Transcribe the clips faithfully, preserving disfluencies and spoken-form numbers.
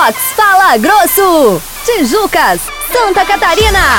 Box Fala Grosso, Tijucas, Santa Catarina.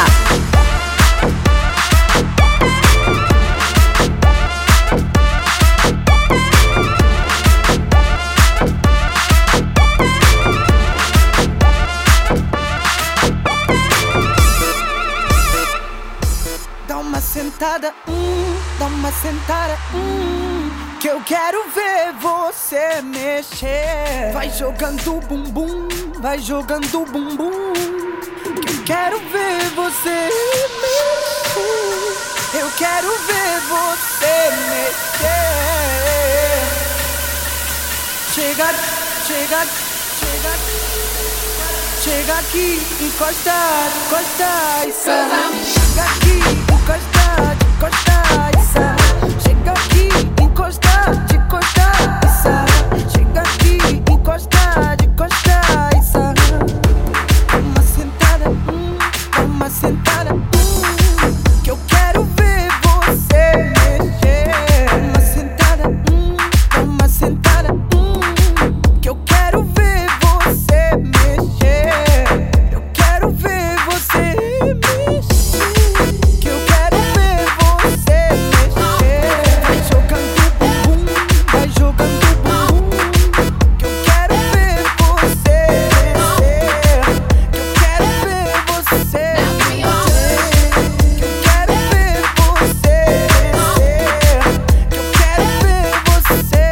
Dá uma sentada, hum, dá uma sentada, hum, que eu quero ver você mexer. Vai jogando bumbum, vai jogando bumbum, que eu quero ver você mexer. Eu quero ver você mexer. Chega, chega, chega, chega aqui, encosta, encosta e sai. Chega aqui, encosta, encosta e sai. Chega aqui, encosta, encosta e sai. Chega aqui, encosta, encosta e sai. Dá uma sentada, hum, dá uma sentada, hum, que eu quero ver você mexer. Dá uma sentada, hum, dá uma sentada, hum, que eu quero ver você mexer. Eu quero ver você mexer. Que eu quero ver você mexer. Vai jogando bumbum, vai jogando bumbum, que eu quero ver você mexer. Que eu quero ver você mexer. Que eu quero ver você mexer. Que eu quero ver você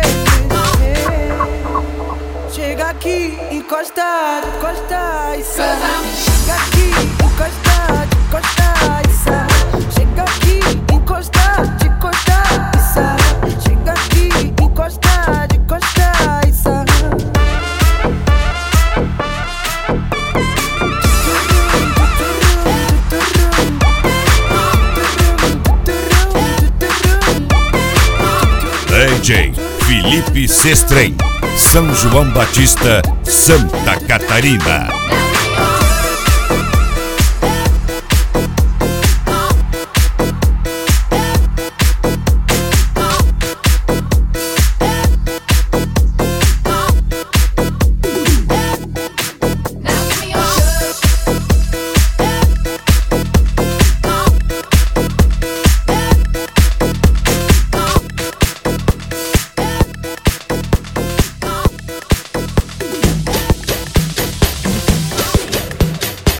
mexer. Chega aqui, encosta, encosta e sai. Chega aqui, encosta, encosta e sai. Chega aqui, encosta, encosta e sai. Chega aqui, encosta, encosta e sai. D J Felipe Sestrem, São João Batista, Santa Catarina.